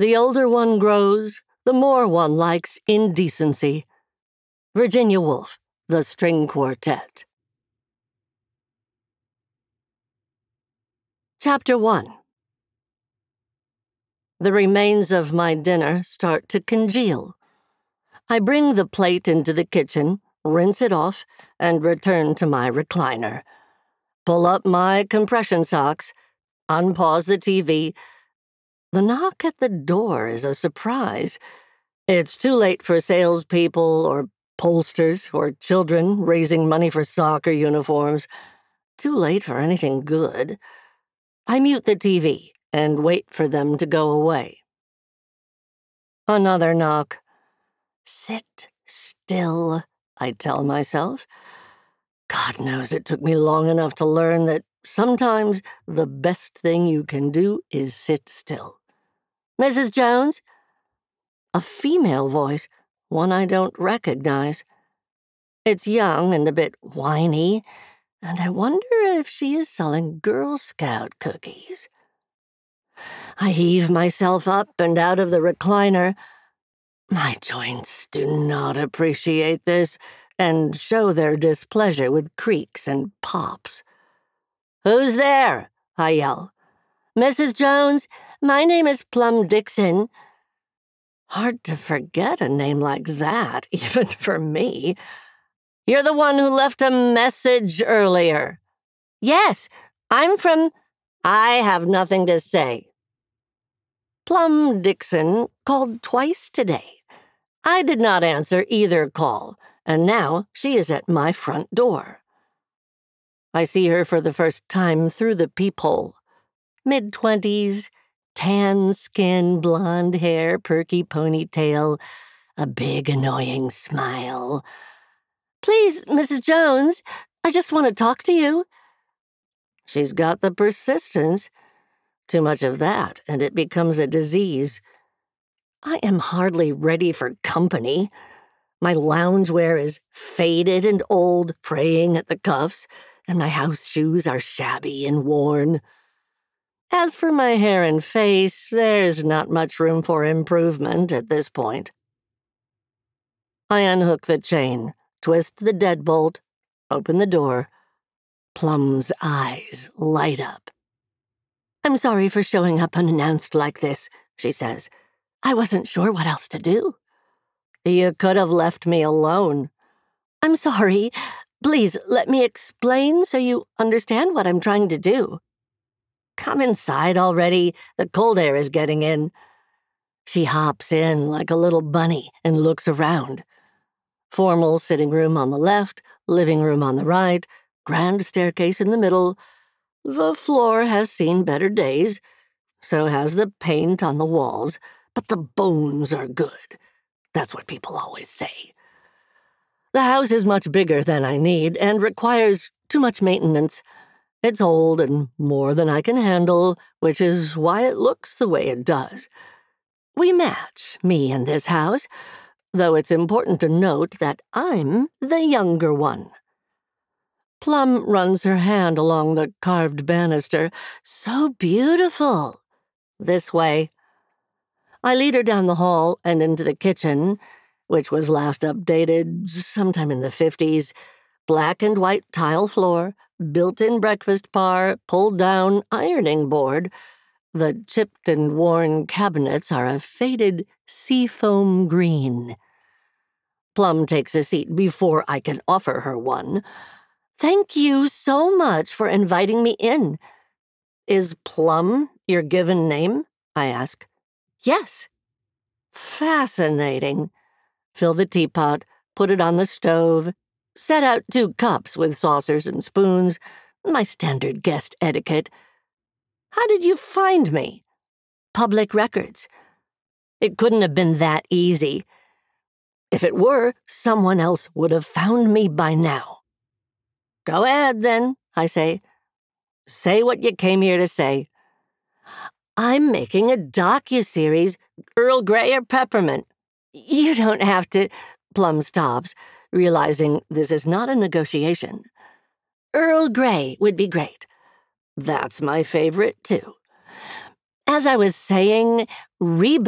The older one grows, the more one likes indecency. Virginia Woolf, The String Quartet. Chapter 1. The remains of my dinner start to congeal. I bring the plate into the kitchen, rinse it off, and return to my recliner. Pull up my compression socks, unpause the TV. The knock at the door is a surprise. It's too late for salespeople or pollsters or children raising money for soccer uniforms. Too late for anything good. I mute the TV and wait for them to go away. Another knock. Sit still, I tell myself. God knows it took me long enough to learn that sometimes the best thing you can do is sit still. Mrs. Jones? A female voice, one I don't recognize. It's young and a bit whiny, and I wonder if she is selling Girl Scout cookies. I heave myself up and out of the recliner. My joints do not appreciate this and show their displeasure with creaks and pops. "Who's there?" I yell. "Mrs. Jones, my name is Plum Dixon." Hard to forget a name like that, even for me. "You're the one who left a message earlier." "Yes, I'm from—" "I have nothing to say." Plum Dixon called twice today. I did not answer either call, and now she is at my front door. I see her for the first time through the peephole. Mid-20s, tan skin, blonde hair, perky ponytail, a big annoying smile. "Please, Mrs. Jones, I just want to talk to you." She's got the persistence. Too much of that, and it becomes a disease. I am hardly ready for company. My loungewear is faded and old, fraying at the cuffs, and my house shoes are shabby and worn. As for my hair and face, there's not much room for improvement at this point. I unhook the chain, twist the deadbolt, open the door. Plum's eyes light up. "I'm sorry for showing up unannounced like this," she says. "I wasn't sure what else to do." "You could have left me alone." "I'm sorry. Please, let me explain so you understand what I'm trying to do." "Come inside already. The cold air is getting in." She hops in like a little bunny and looks around. Formal sitting room on the left, living room on the right, grand staircase in the middle. The floor has seen better days. So has the paint on the walls, but the bones are good. That's what people always say. The house is much bigger than I need and requires too much maintenance. It's old and more than I can handle, which is why it looks the way it does. We match, me and this house, though it's important to note that I'm the younger one. Plum runs her hand along the carved banister. "So beautiful." "This way." I lead her down the hall and into the kitchen, which was last updated sometime in the 50s. Black and white tile floor, built-in breakfast bar, pulled-down ironing board. The chipped and worn cabinets are a faded seafoam green. Plum takes a seat before I can offer her one. "Thank you so much for inviting me in." "Is Plum your given name?" I ask. "Yes." Fascinating. Fill the teapot, put it on the stove, set out 2 cups with saucers and spoons, my standard guest etiquette. "How did you find me?" "Public records." It couldn't have been that easy. If it were, someone else would have found me by now. "Go ahead, then," I say. "Say what you came here to say." "I'm making a docuseries, Earl Grey or Peppermint." "You don't have to—" Plum stops, realizing this is not a negotiation. "Earl Grey would be great." "That's my favorite, too." As I was saying, reboot